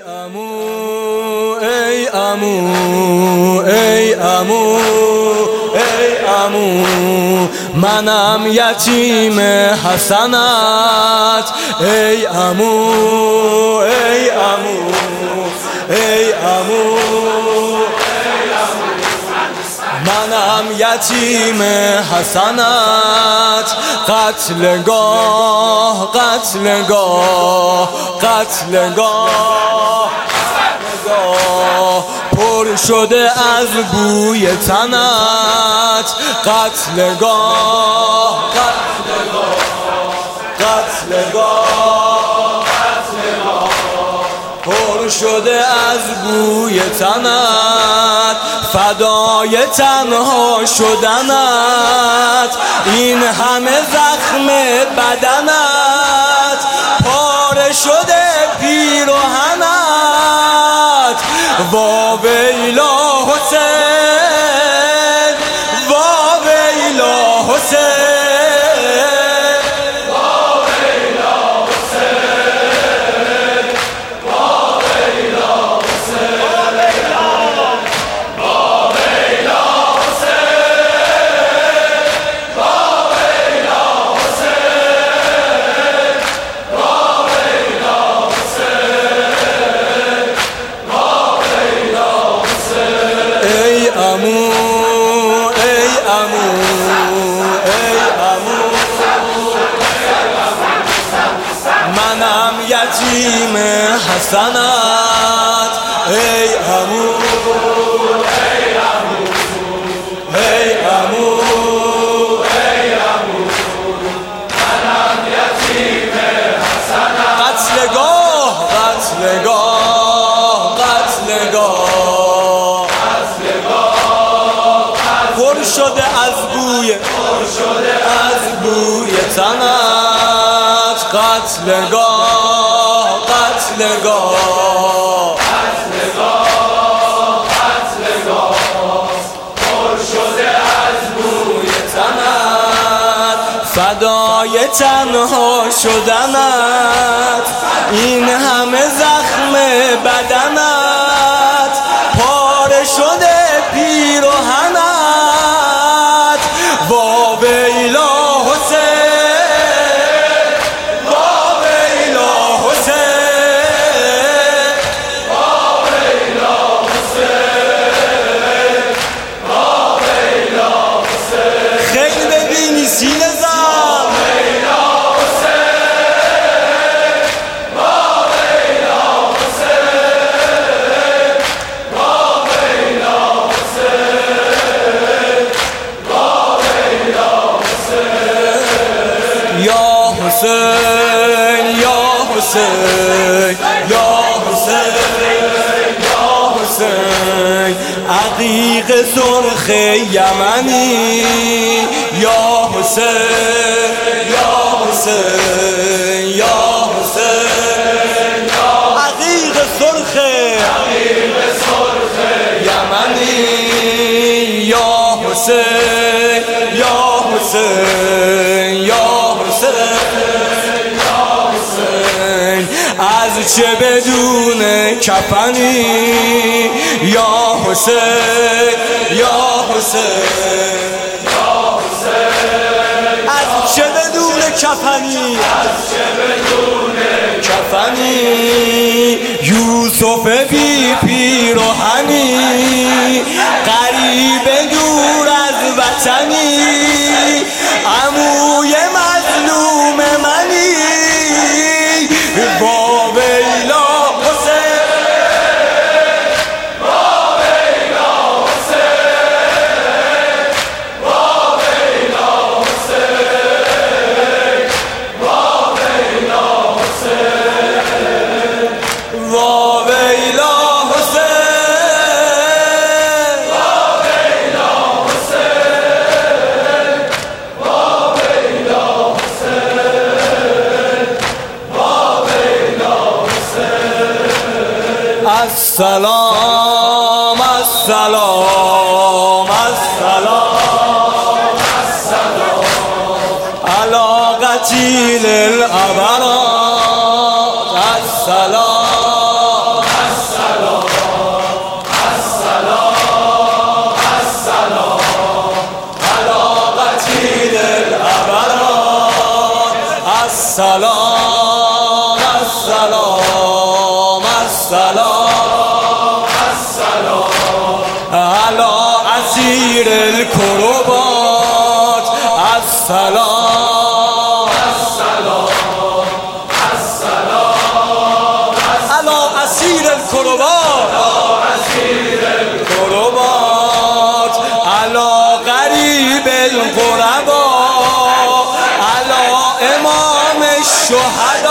عمو ای عمو ای عمو ای عمو منم یتیم حسنت ای عمو ای عمو ای عمو منم یتیم حسنت قتلگاه قتلگاه قتلگاه پر شده از بوی تنت قتلگاه قتلگاه پر شده از بوی تنت فدای تنها شدنت این همه زخم بدنت پاره شده پیراهنت وا ویلا حسین وا ویلا حسین منم یتیم حسنت ای عمو ای عمو ای عمو ای عمو منم یتیم حسنت قتلگاه قتلگاه قتلگاه پر شده از بوی تنت قتلگاه قتلگاه قتلگاه پر شده از بوی تنت فدای تنها شدنت این همه زخم بدنت پاره شده پیراهنت وا ویلا حسین یا حسین یا حسین یا حسین عقیق سرخ یمنی یا حسین یا حسین یا حسین عقیق سرخ یمنی یا حسین یا حسین یا از چه بدون کفنی یا حسین یا حسین یا حسین از چه بدون کفنی یوسف بی پیراهنی غریب دور از وطنی عموی مظلوم منی وا ویلا حسین وا ویلا حسین وا ویلا حسین وا ویلا حسین وا ویلا حسین وا ویلا حسین وا ویلا حسین السلام السلام السلام السلام على قتيل الأبرار السلام السلام السلام السلام السلام على أسير الكربات السلام السلام السلام على أسير الكربات على غريب الغرباء على امام الشهداء